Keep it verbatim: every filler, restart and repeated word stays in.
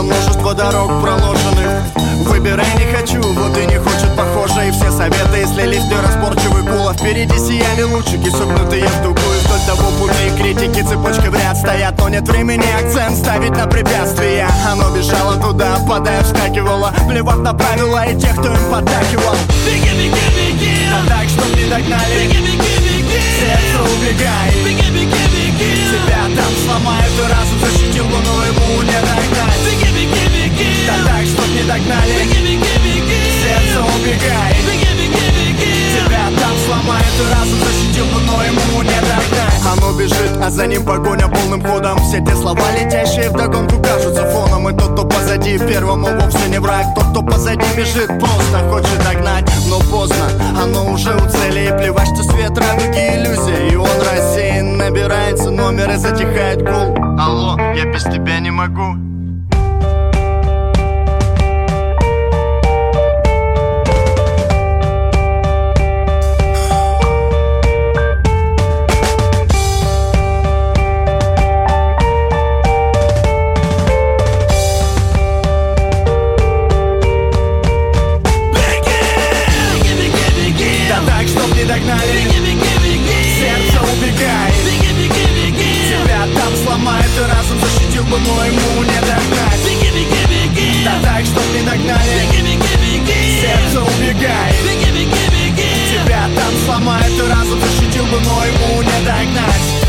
множество дорог проложенных. Выбирай не хочу, вот и не хочет, похоже. И все советы слились в неразборчивый гул. А впереди сияли лучики, согнутые в дугу. И вдоль того пути критики цепочкой в ряд стоят. Но нет времени акцент ставить на препятствия. Оно бежало туда, падая, вскакивало, плевав на правила и тех, кто им поддакивал. Беги, беги, беги, да так, чтоб не догнали. Беги, беги, беги, сердце убегай. Беги, беги, беги, тебя там сломают и разум защитил, но ему не догнать. Беги, беги, беги, да так, чтоб не догнали. Беги, беги, беги, сердце убегай. Беги, беги, беги, тебя там сломают и разум защитил, но ему не догнать. Оно бежит, а за ним погоня полным ходом. Все те слова, летящие вдогонку, кажутся фоном. И тот, кто позади, первому вовсе не враг. Тот, кто позади бежит, просто хочет догнать. Но поздно, оно уже у цели. И плевать, что свет, радуги, иллюзия. И он рассеян, набирается номер и затихает гул. Алло, я без тебя не могу. Догнали. Беги, беги, беги, сердце убегай. Беги, беги, беги, тебя там сломает и разум защитил бы, но ему не догнать. Беги, беги, беги, да так, чтоб не догнали. Беги, беги, беги, сердце убегай. Беги, беги, беги, тебя там сломает и разум защитил бы, но ему не догнать.